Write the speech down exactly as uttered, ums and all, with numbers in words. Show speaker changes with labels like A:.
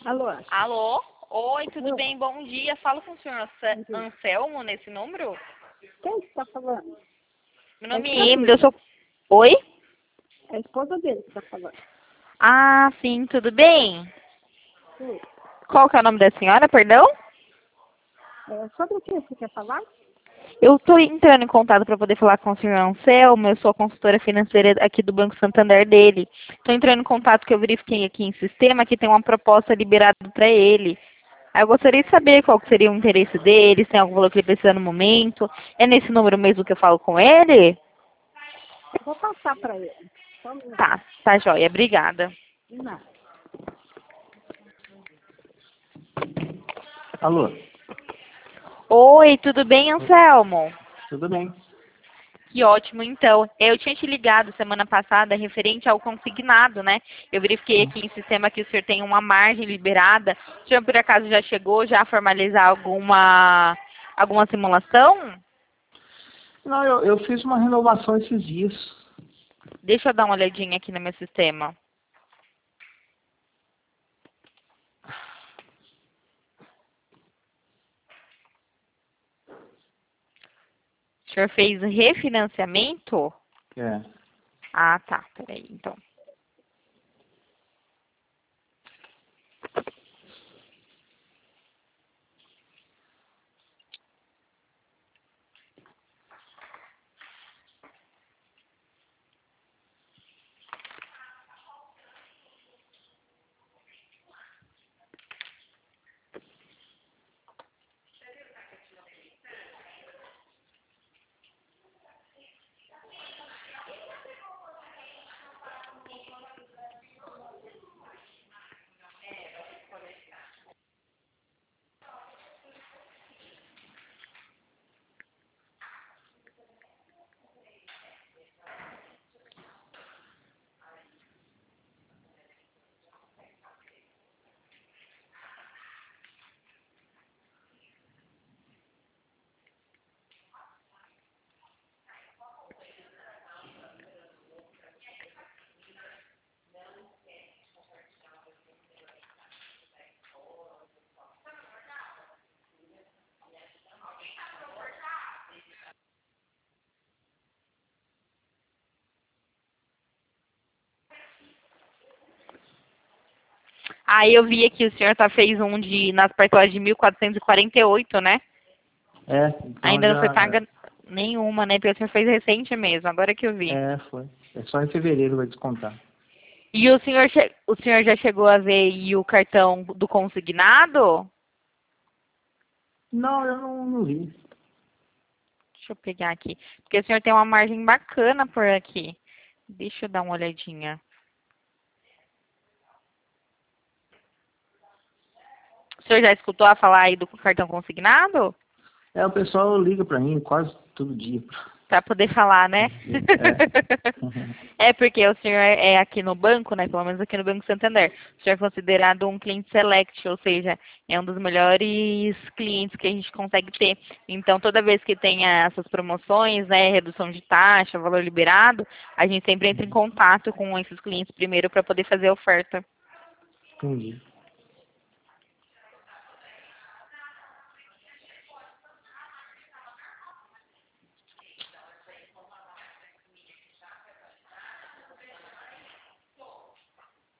A: Alô?
B: Alô? Oi, tudo
A: Alô?
B: bem? Bom dia. Falo com o senhor Anse- Anselmo nesse número?
A: Quem que está falando?
B: Meu
A: É a
B: nome
A: esposa
B: é Emily, eu
A: dele.
B: sou... Oi?
A: É a esposa dele que está falando.
B: Ah, sim, tudo bem?
A: Sim.
B: Qual que é o nome da senhora, perdão?
A: É, sobre o que você quer falar?
B: Eu estou entrando em contato para poder falar com o senhor Anselmo, eu sou a consultora financeira aqui do Banco Santander dele. Estou entrando em contato que eu verifiquei aqui em sistema que tem uma proposta liberada para ele. Aí eu gostaria de saber qual que seria o interesse dele, se tem algum valor que ele precisa no momento. É nesse número mesmo que eu falo com ele?
A: Eu vou passar para ele. Só um minuto.
B: Tá, tá joia, obrigada.
A: De nada.
C: Alô,
B: Oi, tudo bem, Anselmo?
C: tudo bem?
B: Que ótimo, então. Eu tinha te ligado semana passada referente ao consignado, né? Eu verifiquei aqui em sistema que o senhor tem uma margem liberada. O senhor, por acaso, já chegou já a formalizar alguma, alguma simulação?
C: Não, eu, eu fiz uma renovação esses dias.
B: Deixa eu dar uma olhadinha aqui no meu sistema. O senhor fez refinanciamento?
C: É.
B: Ah, tá. Peraí, então. Aí eu vi aqui, o senhor tá, fez um de, nas parcelas de mil quatrocentos e quarenta e oito, né?
C: É, então
B: Ainda não foi
C: já.
B: paga nenhuma, né? Porque o senhor fez recente mesmo, agora que eu vi.
C: É, foi. É só em fevereiro vai descontar.
B: E o senhor, che- o senhor já chegou a ver aí o cartão do consignado?
C: Não, eu não, não vi.
B: Deixa eu pegar aqui. Porque o senhor tem uma margem bacana por aqui. Deixa eu dar uma olhadinha. O senhor já escutou a falar aí do cartão consignado?
C: É, o pessoal liga pra mim quase todo dia.
B: Para poder falar, né?
C: É.
B: É porque o senhor é aqui no banco, né? Pelo menos aqui no Banco Santander. O senhor é considerado um cliente select, ou seja, é um dos melhores clientes que a gente consegue ter. Então, toda vez que tem essas promoções, né, redução de taxa, valor liberado, a gente sempre entra em contato com esses clientes primeiro para poder fazer a oferta.
C: Entendi.